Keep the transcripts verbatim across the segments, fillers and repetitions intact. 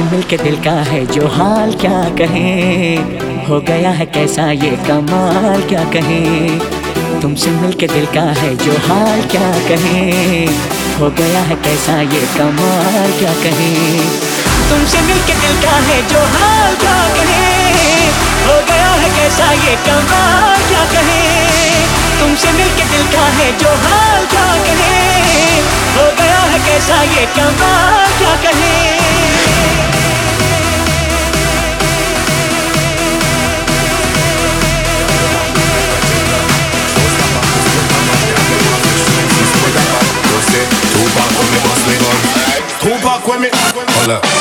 मिलके दिल का है जो हाल क्या कहें, हो गया है कैसा ये कमाल क्या कहें। तुमसे मिलके दिल का है जो हाल क्या कहें, हो गया है कैसा ये कमाल क्या कहें। तुमसे मिलके दिल का है जो हाल क्या कहें, हो गया है कैसा ये कमाल क्या कहें। तुमसे मिलके दिल का है जो हाल क्या कहें, हो गया है कैसा ये कमाल क्या कहें। Tupac with me, hold up.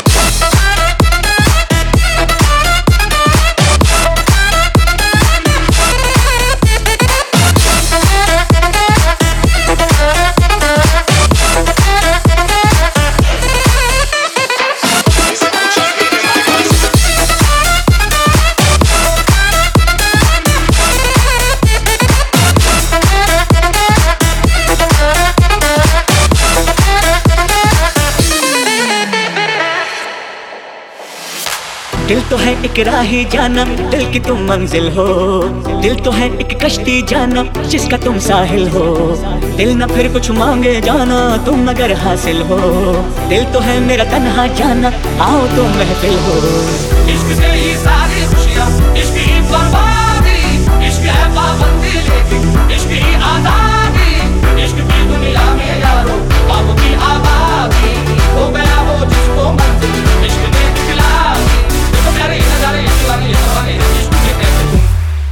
दिल तो है एक राही जाना, दिल की तुम मंजिल हो। दिल तो है एक कश्ती जाना, जिसका तुम साहिल हो। दिल न फिर कुछ मांगे जाना, तुम अगर हासिल हो। दिल तो है मेरा तन्हा जाना, आओ तुम महफिल हो। इश्क से ही सारी खुशियाँ, इश्क ही बर्बादी, इश्क है पाबंदी लेकिन इश्क ही आजादी। इश्क की दुनिया में यारो ख्वाब की आबादी, हो गया वो जिसको मंजिल इश्क ने दिखला दी। देखो प्यारे ये नजारे, ये दीवाने, ये सवाने, इश्क के कैसे तुम।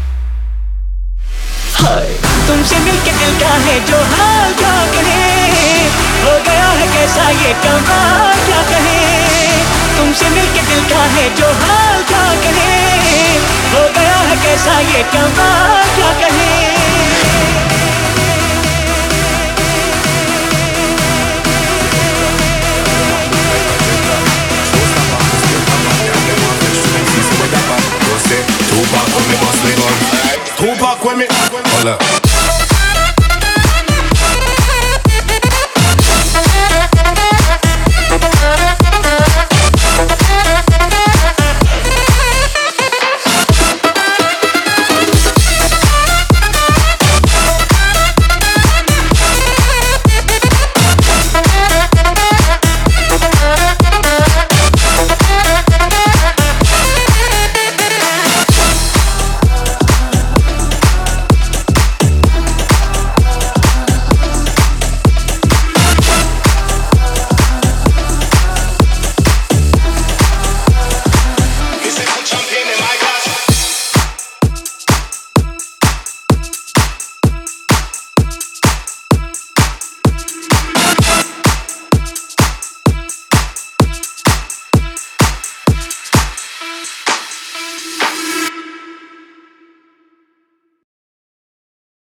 हाय तुमसे मिलके दिल का है जो हाल क्या कहें, हो गया है कैसा ये कमाल क्या कहें। तुमसे मिलके दिल का है जो हाल क्या कहें, हो गया है कैसा ये कमाल क्या कहें। Tupac with me, Tupac with me, hold up.